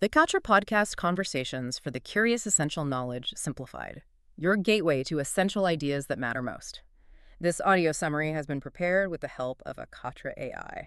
The Katra Podcast Conversations for the Curious Essential Knowledge Simplified, your gateway to essential ideas that matter most. This audio summary has been prepared with the help of a Katra AI.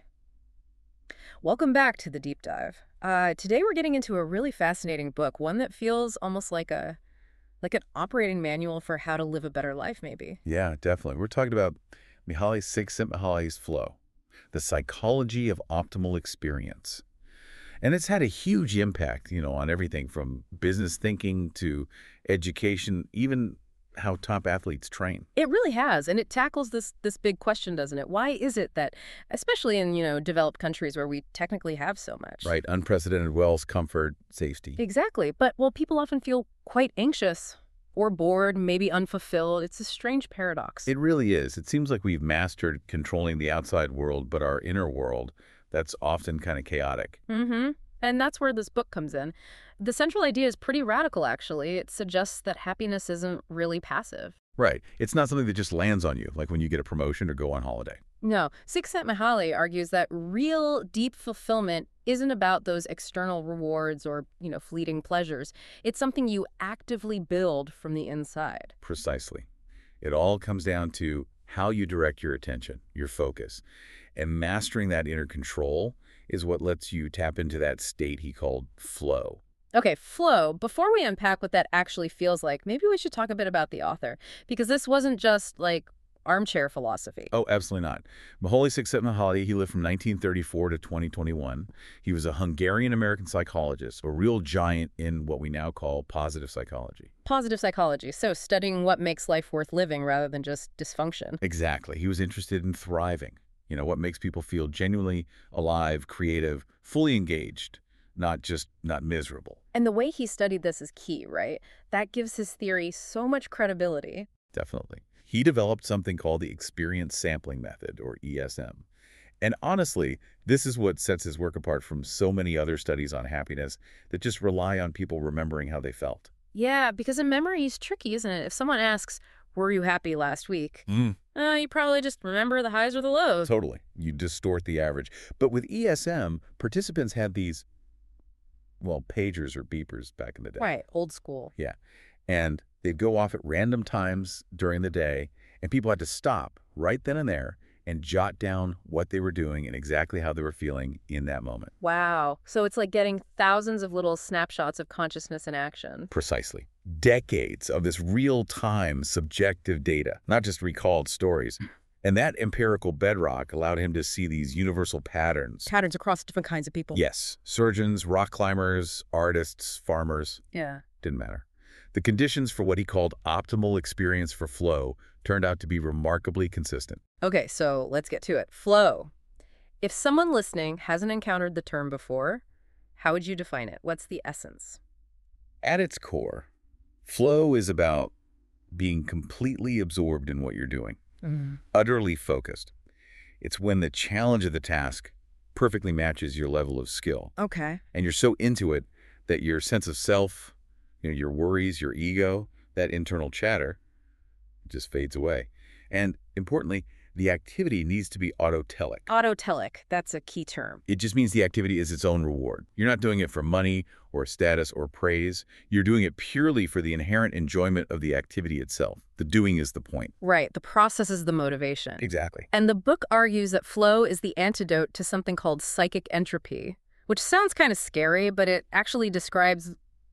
Welcome back to the deep dive. Today we're getting into a really fascinating book, one that feels almost like an operating manual for how to live a better life, maybe. Yeah, definitely. We're talking about Mihaly Csikszentmihalyi's Flow, the psychology of optimal experience. And it's had a huge impact, on everything from business thinking to education, even how top athletes train. It really has, and it tackles this big question, doesn't it? Why is it that, especially in, developed countries where we technically have so much? Right, unprecedented wealth, comfort, safety. Exactly, but, people often feel quite anxious or bored, maybe unfulfilled. It's a strange paradox. It really is. It seems like we've mastered controlling the outside world, but our inner world, that's often kind of chaotic. Mm-hmm. And that's where this book comes in. The central idea is pretty radical, actually. It suggests that happiness isn't really passive. Right. It's not something that just lands on you, like when you get a promotion or go on holiday. No. Csikszentmihalyi argues that real, deep fulfillment isn't about those external rewards or, fleeting pleasures. It's something you actively build from the inside. Precisely. It all comes down to how you direct your attention, your focus. And mastering that inner control is what lets you tap into that state he called flow. Okay, flow. Before we unpack what that actually feels like, maybe we should talk a bit about the author, because this wasn't just like armchair philosophy. Oh, absolutely not. Mihaly Csikszentmihalyi, he lived from 1934 to 2021. He was a Hungarian-American psychologist, a real giant in what we now call positive psychology. Positive psychology, so studying what makes life worth living rather than just dysfunction. Exactly. He was interested in thriving. What makes people feel genuinely alive, creative, fully engaged, not miserable. And the way he studied this is key, right? That gives his theory so much credibility. Definitely. He developed something called the Experience Sampling Method, or ESM. And honestly, this is what sets his work apart from so many other studies on happiness that just rely on people remembering how they felt. Yeah, because a memory is tricky, isn't it? If someone asks, were you happy last week? You probably just remember the highs or the lows. Totally. You distort the average. But with ESM, participants had these, pagers or beepers back in the day. Right, old school. Yeah. And they'd go off at random times during the day, and people had to stop right then and there and jot down what they were doing and exactly how they were feeling in that moment. Wow. So it's like getting thousands of little snapshots of consciousness in action. Precisely. Decades of this real-time subjective data, not just recalled stories. And that empirical bedrock allowed him to see these universal patterns. Patterns across different kinds of people. Yes. Surgeons, rock climbers, artists, farmers. Yeah. Didn't matter. The conditions for what he called optimal experience for flow turned out to be remarkably consistent. Okay, so let's get to it. Flow. If someone listening hasn't encountered the term before, how would you define it? What's the essence? At its core, flow is about being completely absorbed in what you're doing, utterly focused. It's when the challenge of the task perfectly matches your level of skill. Okay. And you're so into it that your sense of self, your worries, your ego, that internal chatter just fades away. And importantly, the activity needs to be autotelic. Autotelic, that's a key term. It just means the activity is its own reward. You're not doing it for money or status or praise. You're doing it purely for the inherent enjoyment of the activity itself. The doing is the point. Right, the process is the motivation. Exactly. And the book argues that flow is the antidote to something called psychic entropy, which sounds kind of scary, but it actually describes,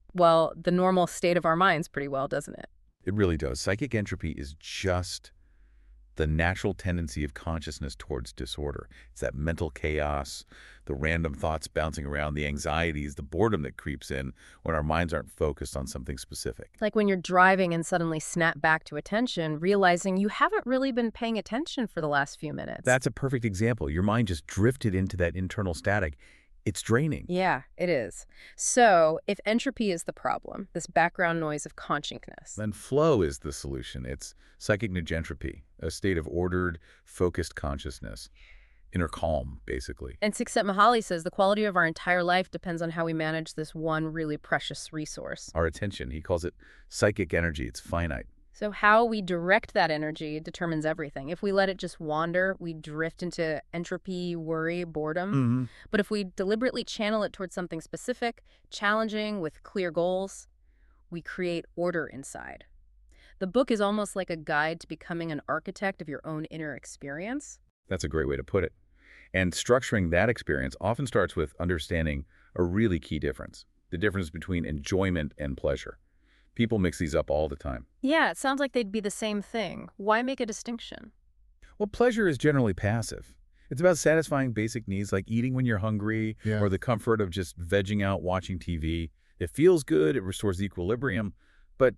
the normal state of our minds pretty well, doesn't it? It really does. Psychic entropy is just the natural tendency of consciousness towards disorder. It's that mental chaos, the random thoughts bouncing around, the anxieties, the boredom that creeps in when our minds aren't focused on something specific. Like when you're driving and suddenly snap back to attention, realizing you haven't really been paying attention for the last few minutes. That's a perfect example. Your mind just drifted into that internal static. It's draining. Yeah, it is. So if entropy is the problem, this background noise of consciousness, Then flow is the solution. It's psychic nugentropy, a state of ordered, focused consciousness. Inner calm, basically. and Csikszentmihalyi says the quality of our entire life depends on how we manage this one really precious resource. Our attention, he calls it psychic energy. It's finite. So how we direct that energy determines everything. If we let it just wander, we drift into entropy, worry, boredom. Hmm. But if we deliberately channel it towards something specific, challenging, with clear goals, we create order inside. The book is almost like a guide to becoming an architect of your own inner experience. That's a great way to put it. And structuring that experience often starts with understanding a really key difference, the difference between enjoyment and pleasure. People mix these up all the time. Yeah, it sounds like they'd be the same thing. Why make a distinction? Well, pleasure is generally passive. It's about satisfying basic needs like eating when you're hungry or the comfort of just vegging out watching TV. It feels good, it restores equilibrium, but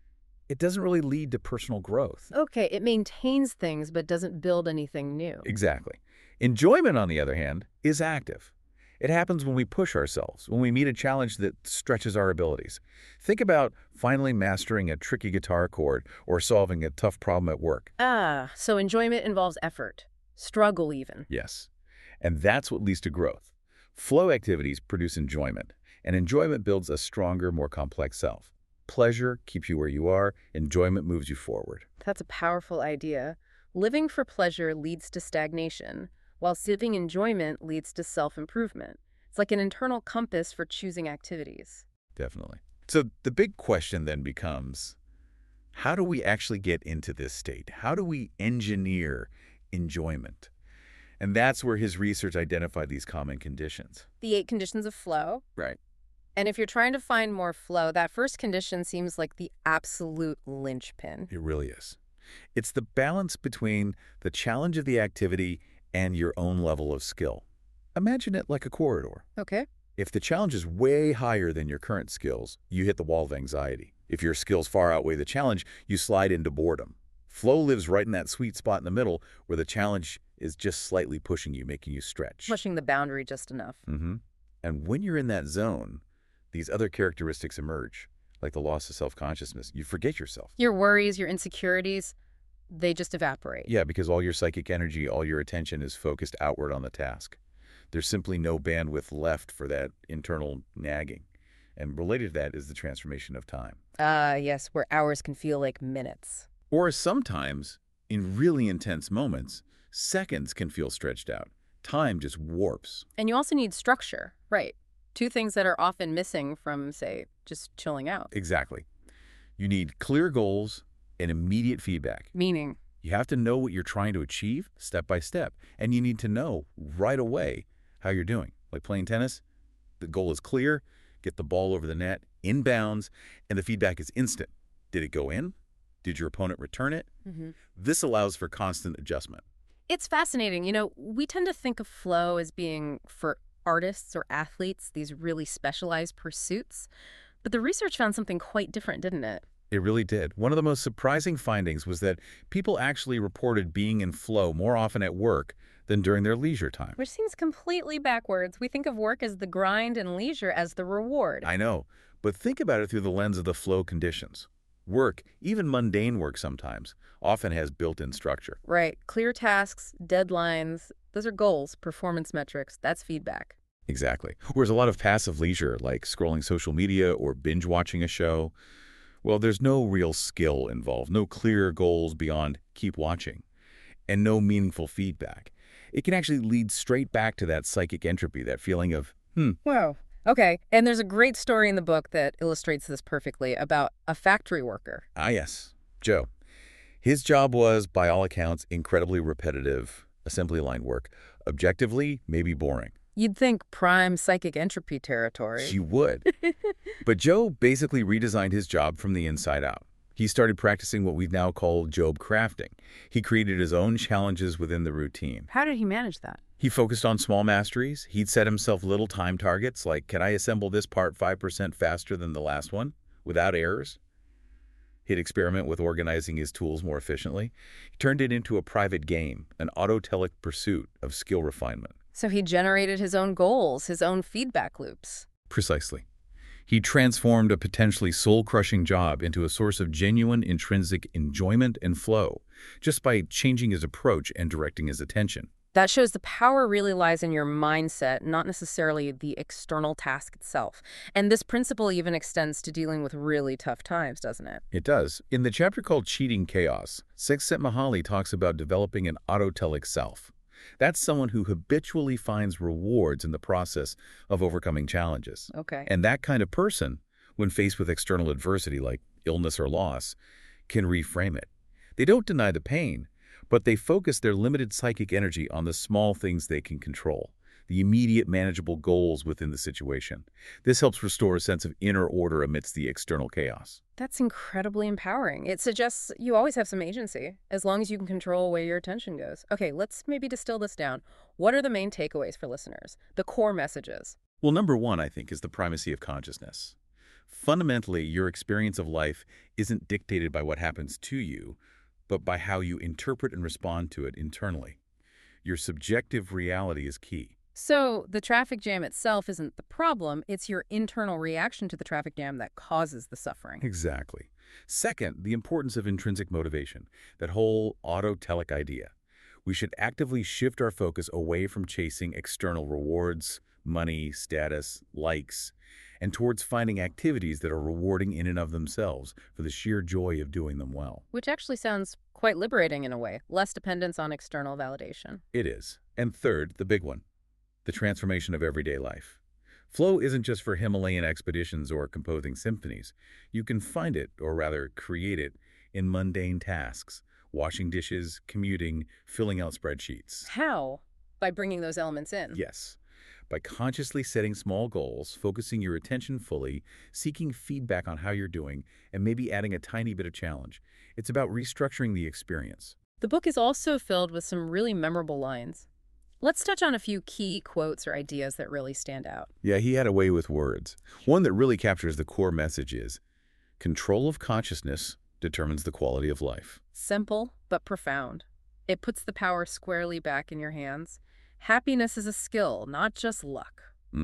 it doesn't really lead to personal growth. Okay, it maintains things but doesn't build anything new. Exactly. Enjoyment, on the other hand, is active. It happens when we push ourselves, when we meet a challenge that stretches our abilities. Think about finally mastering a tricky guitar chord or solving a tough problem at work. Ah, so enjoyment involves effort, struggle even. Yes. And that's what leads to growth. Flow activities produce enjoyment, and enjoyment builds a stronger, more complex self. Pleasure keeps you where you are, enjoyment moves you forward. That's a powerful idea. Living for pleasure leads to stagnation, while seeking enjoyment leads to self-improvement. It's like an internal compass for choosing activities. Definitely. So the big question then becomes, how do we actually get into this state? How do we engineer enjoyment? And that's where his research identified these common conditions. The 8 conditions of flow. Right. And if you're trying to find more flow, that first condition seems like the absolute linchpin. It really is. It's the balance between the challenge of the activity and your own level of skill. Imagine it like a corridor. Okay. If the challenge is way higher than your current skills, you hit the wall of anxiety. If your skills far outweigh the challenge, you slide into boredom. Flow lives right in that sweet spot in the middle where the challenge is just slightly pushing you, making you stretch. Pushing the boundary just enough. And when you're in that zone, these other characteristics emerge, like the loss of self-consciousness. You forget yourself. Your worries, your insecurities, they just evaporate. Yeah, because all your psychic energy, all your attention is focused outward on the task. There's simply no bandwidth left for that internal nagging. And related to that is the transformation of time. Yes, where hours can feel like minutes. Or sometimes, in really intense moments, seconds can feel stretched out. Time just warps. And you also need structure, right? 2 things that are often missing from, say, just chilling out. Exactly. You need clear goals and immediate feedback. Meaning? You have to know what you're trying to achieve step by step. And you need to know right away how you're doing. Like playing tennis, the goal is clear, get the ball over the net, in bounds, and the feedback is instant. Did it go in? Did your opponent return it? This allows for constant adjustment. It's fascinating. You know, we tend to think of flow as being for artists or athletes, these really specialized pursuits. But the research found something quite different, didn't it? It really did. One of the most surprising findings was that people actually reported being in flow more often at work than during their leisure time. Which seems completely backwards. We think of work as the grind and leisure as the reward. I know, but think about it through the lens of the flow conditions. Work, even mundane work sometimes, often has built-in structure. Right. Clear tasks, deadlines, those are goals, performance metrics, that's feedback. Exactly. Whereas a lot of passive leisure, like scrolling social media or binge watching a show, well, there's no real skill involved, no clear goals beyond keep watching, and no meaningful feedback. It can actually lead straight back to that psychic entropy, that feeling of, Wow. Okay. And there's a great story in the book that illustrates this perfectly about a factory worker. Ah, yes, Joe. His job was, by all accounts, incredibly repetitive assembly line work. Objectively, maybe boring. You'd think prime psychic entropy territory. You would. But Joe basically redesigned his job from the inside out. He started practicing what we now call job crafting. He created his own challenges within the routine. How did he manage that? He focused on small masteries. He'd set himself little time targets, like, can I assemble this part 5% faster than the last one, without errors? He'd experiment with organizing his tools more efficiently. He turned it into a private game, an autotelic pursuit of skill refinement. So he generated his own goals, his own feedback loops. Precisely. He transformed a potentially soul-crushing job into a source of genuine intrinsic enjoyment and flow, just by changing his approach and directing his attention. That shows the power really lies in your mindset, not necessarily the external task itself. And this principle even extends to dealing with really tough times, doesn't it? It does. In the chapter called Cheating Chaos, Csikszentmihalyi talks about developing an autotelic self. That's someone who habitually finds rewards in the process of overcoming challenges. Okay. And that kind of person, when faced with external adversity like illness or loss, can reframe it. They don't deny the pain, but they focus their limited psychic energy on the small things they can control, the immediate manageable goals within the situation. This helps restore a sense of inner order amidst the external chaos. That's incredibly empowering. It suggests you always have some agency, as long as you can control where your attention goes. Okay, let's maybe distill this down. What are the main takeaways for listeners? The core messages. Well, number one, I think, is the primacy of consciousness. Fundamentally, your experience of life isn't dictated by what happens to you, but by how you interpret and respond to it internally. Your subjective reality is key. So the traffic jam itself isn't the problem, it's your internal reaction to the traffic jam that causes the suffering. Exactly. Second, the importance of intrinsic motivation, that whole autotelic idea. We should actively shift our focus away from chasing external rewards, money, status, likes, and towards finding activities that are rewarding in and of themselves for the sheer joy of doing them well. Which actually sounds quite liberating in a way, less dependence on external validation. It is. And third, the big one, the transformation of everyday life. Flow isn't just for Himalayan expeditions or composing symphonies. You can find it, or rather create it, in mundane tasks, washing dishes, commuting, filling out spreadsheets. How? By bringing those elements in. Yes. By consciously setting small goals, focusing your attention fully, seeking feedback on how you're doing, and maybe adding a tiny bit of challenge. It's about restructuring the experience. The book is also filled with some really memorable lines. Let's touch on a few key quotes or ideas that really stand out. Yeah, he had a way with words. One that really captures the core message is, control of consciousness determines the quality of life. Simple, but profound. It puts the power squarely back in your hands. Happiness is a skill, not just luck.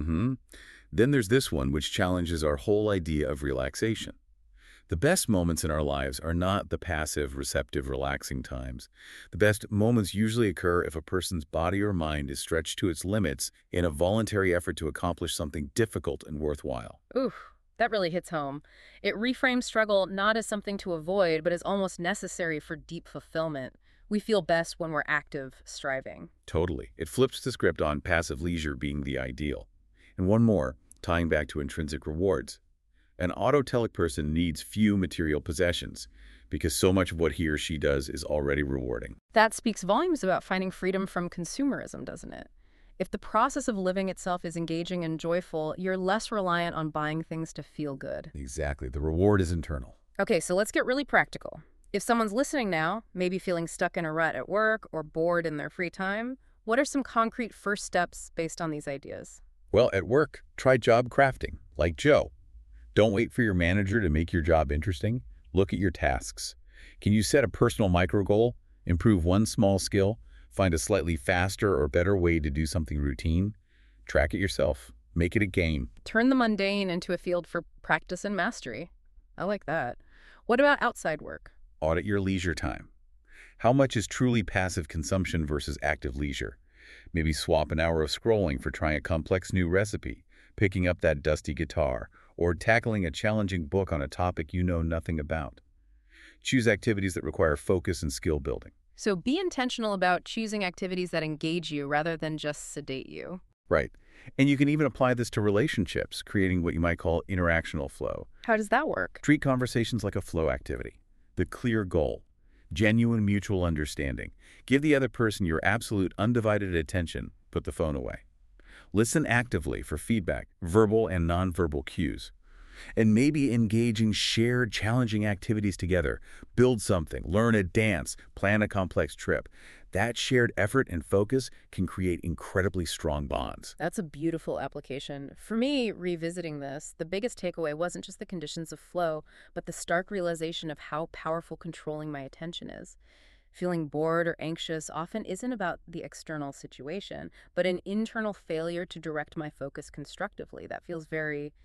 Then there's this one, which challenges our whole idea of relaxation. The best moments in our lives are not the passive, receptive, relaxing times. The best moments usually occur if a person's body or mind is stretched to its limits in a voluntary effort to accomplish something difficult and worthwhile. Ooh, that really hits home. It reframes struggle not as something to avoid, but as almost necessary for deep fulfillment. We feel best when we're active, striving. Totally. It flips the script on passive leisure being the ideal. And one more, tying back to intrinsic rewards. An autotelic person needs few material possessions because so much of what he or she does is already rewarding. That speaks volumes about finding freedom from consumerism, doesn't it? If the process of living itself is engaging and joyful, you're less reliant on buying things to feel good. Exactly. The reward is internal. Okay, so let's get really practical. If someone's listening now, maybe feeling stuck in a rut at work or bored in their free time, what are some concrete first steps based on these ideas? Well, at work, try job crafting, like Joe. Don't wait for your manager to make your job interesting. Look at your tasks. Can you set a personal micro goal, improve one small skill, find a slightly faster or better way to do something routine? Track it yourself. Make it a game. Turn the mundane into a field for practice and mastery. I like that. What about outside work? Audit your leisure time. How much is truly passive consumption versus active leisure? Maybe swap an hour of scrolling for trying a complex new recipe, picking up that dusty guitar, or tackling a challenging book on a topic you know nothing about. Choose activities that require focus and skill building. So be intentional about choosing activities that engage you rather than just sedate you. Right. And you can even apply this to relationships, creating what you might call interactional flow. How does that work? Treat conversations like a flow activity. The clear goal, genuine mutual understanding. Give the other person your absolute undivided attention. Put the phone away. Listen actively for feedback, verbal and nonverbal cues. And maybe engaging shared, challenging activities together. Build something, learn a dance, plan a complex trip. That shared effort and focus can create incredibly strong bonds. That's a beautiful application. For me, revisiting this, the biggest takeaway wasn't just the conditions of flow, but the stark realization of how powerful controlling my attention is. Feeling bored or anxious often isn't about the external situation, but an internal failure to direct my focus constructively. That feels very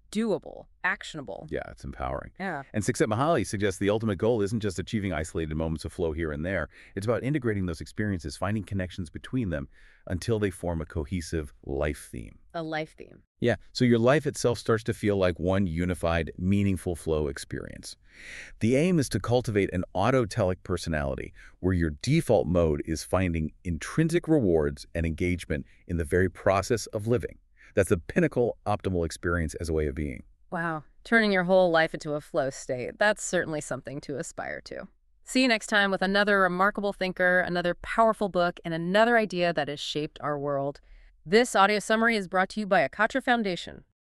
doable, actionable. Yeah, it's empowering. Yeah. And Csikszentmihalyi suggests the ultimate goal isn't just achieving isolated moments of flow here and there. It's about integrating those experiences, finding connections between them until they form a cohesive life theme. A life theme. Yeah, so your life itself starts to feel like one unified, meaningful flow experience. The aim is to cultivate an autotelic personality where your default mode is finding intrinsic rewards and engagement in the very process of living. That's the pinnacle optimal experience as a way of being. Wow. Turning your whole life into a flow state. That's certainly something to aspire to. See you next time with another remarkable thinker, another powerful book, and another idea that has shaped our world. This audio summary is brought to you by Akatra Foundation.